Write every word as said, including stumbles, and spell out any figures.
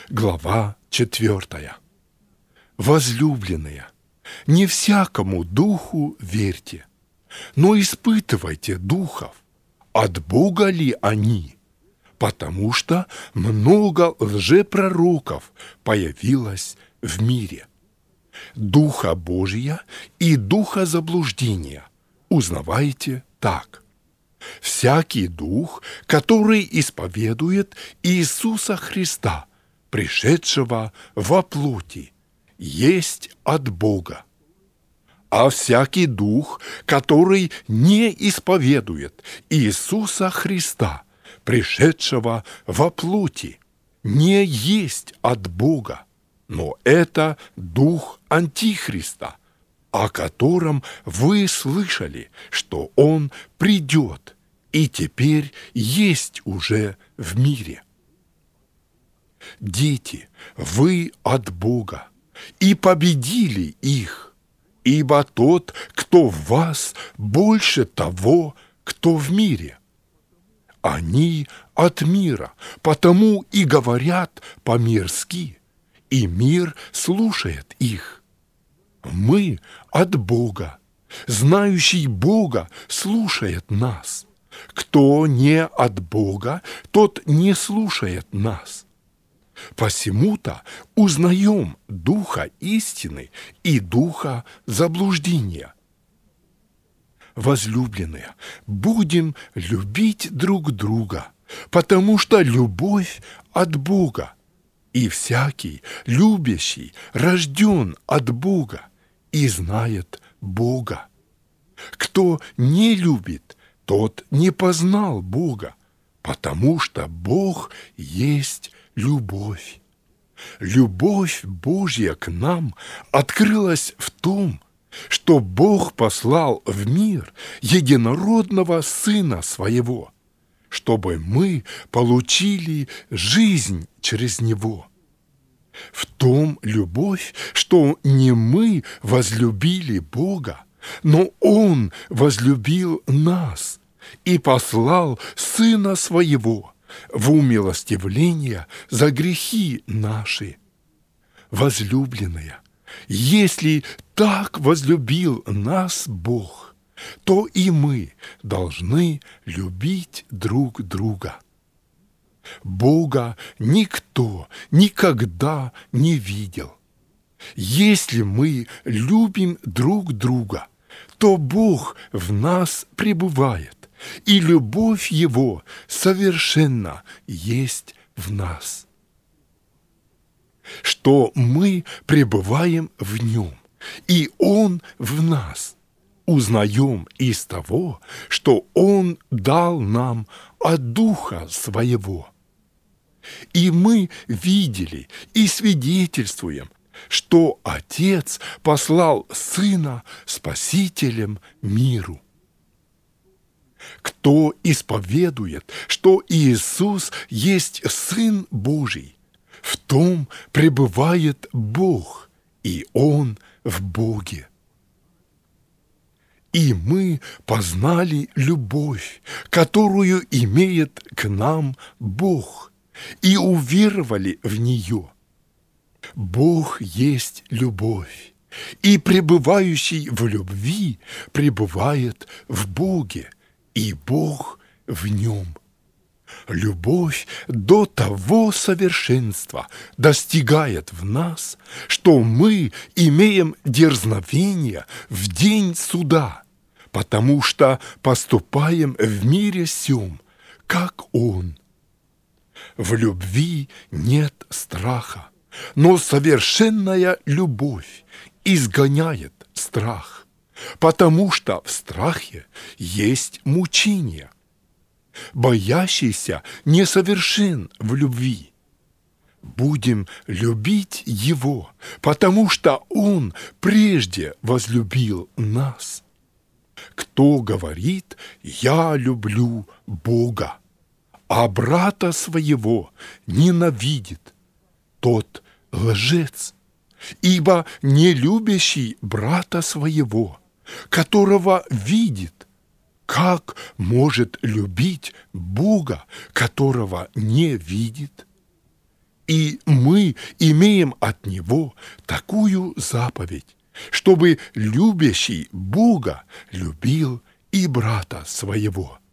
Глава четвертая. Возлюбленные, не всякому духу верьте, но испытывайте духов, от Бога ли они, потому что много лжепророков появилось в мире. Духа Божия и духа заблуждения узнавайте так. Всякий дух, который исповедует Иисуса Христа, пришедшего во плоти, есть от Бога. А всякий дух, который не исповедует Иисуса Христа, пришедшего во плоти, не есть от Бога, но это дух Антихриста, о котором вы слышали, что он придет и теперь есть уже в мире. Дети, вы от Бога и победили их, ибо тот, кто в вас, больше того, кто в мире. Они от мира, потому и говорят по-мирски, и мир слушает их. Мы от Бога, знающий Бога слушает нас. Кто не от Бога, тот не слушает нас. Посему-то узнаем духа истины и духа заблуждения. Возлюбленные, будем любить друг друга, потому что любовь от Бога, и всякий любящий рожден от Бога и знает Бога. Кто не любит, тот не познал Бога, потому что Бог есть любовь. Любовь Божья к нам открылась в том, что Бог послал в мир единородного Сына Своего, чтобы мы получили жизнь через Него. В том любовь, что не мы возлюбили Бога, но Он возлюбил нас и послал Сына Своего в умилостивление за грехи наши. Возлюбленные, если так возлюбил нас Бог, то и мы должны любить друг друга. Бога никто никогда не видел. Если мы любим друг друга, то Бог в нас пребывает, и любовь Его совершенно есть в нас. Что мы пребываем в Нем, и Он в нас, узнаем из того, что Он дал нам от Духа Своего. И мы видели и свидетельствуем, что Отец послал Сына Спасителем миру. Кто исповедует, что Иисус есть Сын Божий, в том пребывает Бог, и Он в Боге. И мы познали любовь, которую имеет к нам Бог, и уверовали в нее. Бог есть любовь, и пребывающий в любви пребывает в Боге, и Бог в нем. Любовь до того совершенства достигает в нас, что мы имеем дерзновение в день суда, потому что поступаем в мире сем, как Он. В любви нет страха, но совершенная любовь изгоняет страх, потому что в страхе есть мучение. Боящийся несовершен в любви. Будем любить Его, потому что Он прежде возлюбил нас. Кто говорит «Я люблю Бога», а брата своего ненавидит, тот лжец, ибо не любящий брата своего, которого видит, как может любить Бога, которого не видит? И мы имеем от Него такую заповедь, чтобы любящий Бога любил и брата своего.